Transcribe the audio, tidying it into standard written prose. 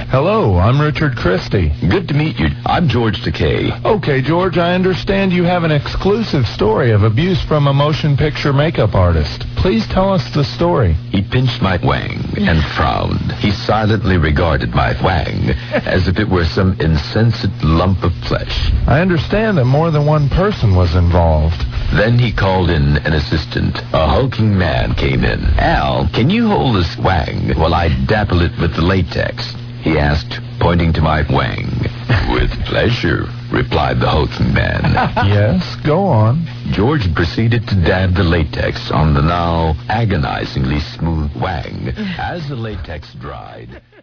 Hello, I'm Richard Christie. Good to meet you. I'm George Takei. Okay, George, I understand you have an exclusive story of abuse from a motion picture makeup artist. Please tell us the story. He pinched my wang and frowned. He silently regarded my wang as if it were some insensate lump of flesh. I understand that more than one person was involved. Then he called in an assistant. A hulking man came in. Al, can you hold this wang while I dapple it with the latex? He asked, pointing to my wang. With pleasure, replied the hulking man. Yes, go on. George proceeded to dab the latex on the now agonizingly smooth wang. As the latex dried...